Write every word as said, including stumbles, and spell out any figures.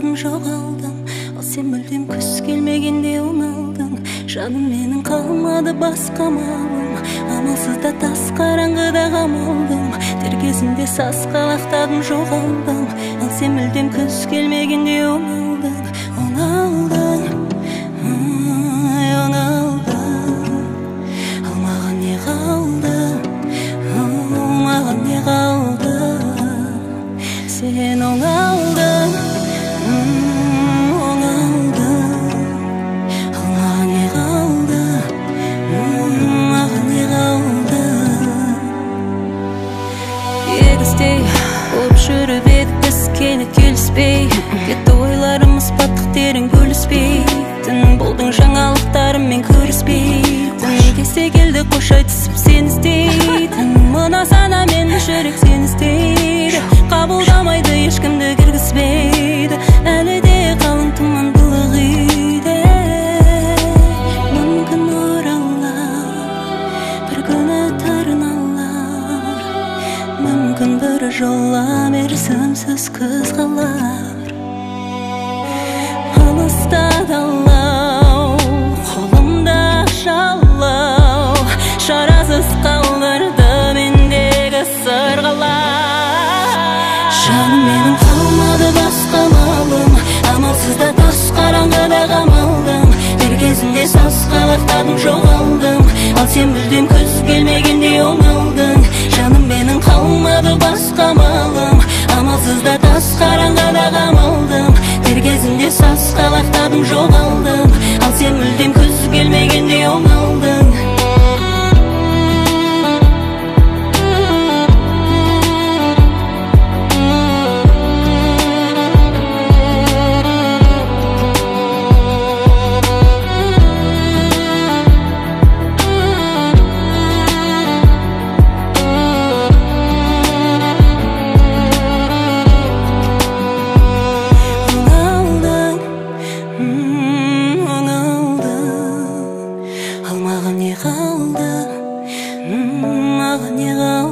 тастадың, жоғалдың. Ал сен мүлдем күз келмегенде оңалдың. Жаным менің қалмады басқа малым, амалсызда тас қараңғыда қамалдым. Дер кезінде сасқалақтадым, жоғалдым. Ал сен мүлдем күз келмегенде оңалдың. Оңалдың, ай, оңалдың. Ал маған не қалды, ал маған не қалды? Сен оңалдың, оңалдың. Ал маған не қалды, маған не қалды? Егістей болып жүріп едік біз, келі келіспей. Кетті ойларымыз баттық терең бөліспейтін. Болдың жаңалықтарыммен көріспейтін. Кесте келді қош айтысып сен іздейтін. Мына сана мен жүрек сен іздейді. Қабылдамайды, ешкімді кіргізбейді. Әлі де қалың тұман былығиды. Мүмкін оралар, бір күні тырналар. Мүмкін бір жола мерзімсіз күз қалар. Алыста далау, қолымда жалау. Шарасыз қалдырды мендегі сырғалар. Жаным менің қалмады басқа малым, амалсызда тас қараңғыда қамалдым. Дер кезінде сасқалақтадым, жоғалдым. Ал сен мүлдем күз келмегенде оңалдың. Жаным менің қалмады басқа малым, амалсызда тас қараңғыда қамалдым. Дер кезінде сасқалақтадым, жоғалдым. Ал сен мүлдем күз келмегенде оңалдың. Маған не қалды, маған не қалды?